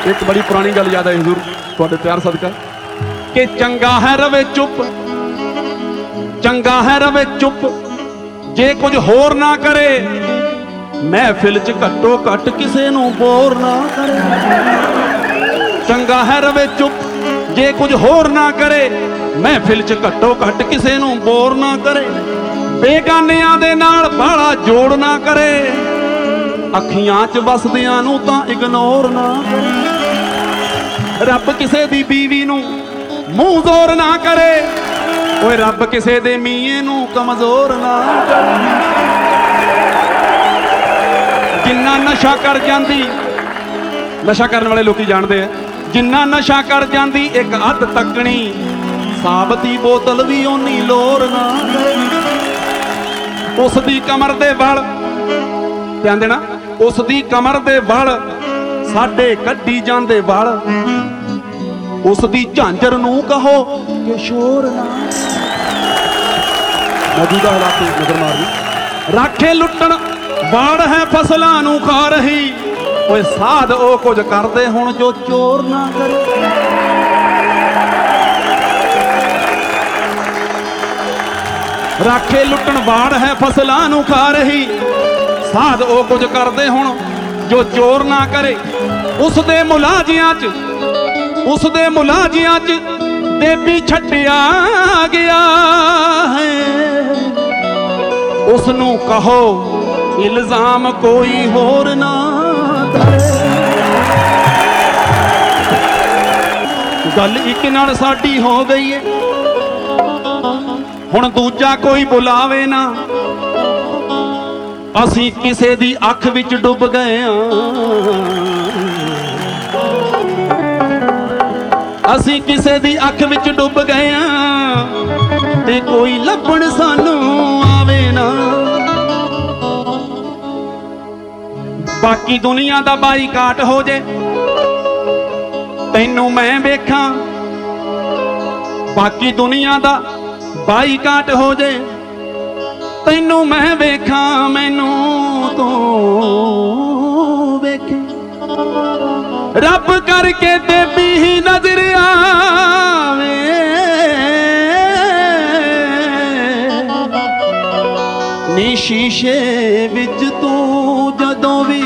एक बड़ी पुरानी गल याद आई हजूर तुहाडे प्यार सदका कि चंगा है रवे चुप, चंगा है रवे चुप, जे कुछ होर ना करे, महफिल च घट्टो घट किसे नूं बोर ना करे। चंगा है रवे चुप, जे कुछ होर ना करे, महफिल च घट्टो घट किसे नूं बोर ना करे। बेगानियां दे नाल बाला जोड़ ना करे, अखियां च वसदियां नूं तां इग्नोर ना करे। रब किसे दी बीवी नूं मूंह जोर ना करे, ओए रब किसे दे मीए नूं कमजोर ना करे। जिन्ना नशा कर जांदी, नशा करने वाले लोग जानते हैं, जिन्ना नशा कर जांदी एक हद तकनी, साब दी बोतल भी ओनी लोर ना करे। उसदी कमर दे वल ध्यान देना, उसदी कमर दे वल साडे कड्डी जांदे वल, उसदी झांझर नूं कहो कि शोर ना। मौजूदा हालात नजर मारनी, राखे लुट्टण बाड़ है फसलां नूं खा रही, ओए साध ओ कुछ करदे हुण जो चोर ना करे। राखे लुट्टण बाड़ है फसलां नूं खा रही, साध ओ कुछ करदे हुण जो चोर ना करे। उसदे मुलाजियां च, उसदे मुलाजियां च देवी छड्डिया गया है, उसनूं कहो इल्जाम कोई होर ना करे। गल इक नाल साडी हो गई है, हुण दूजा कोई बुलावे ना, असीं किसे दी अख विच डुब गए हां, असीं किसे दी अख विच डुब गए हां, ते कोई लभण सानू आवे ना। बाकी दुनिया दा बाईकाट हो जे, तैनू मैं वेखां, बाकी दुनिया दा बाईकाट हो जे, तैनू मैं वेखां, मैनू तू वेखे। रब करके देवी ही नजर आवे, नी शीशे विच तू जदों भी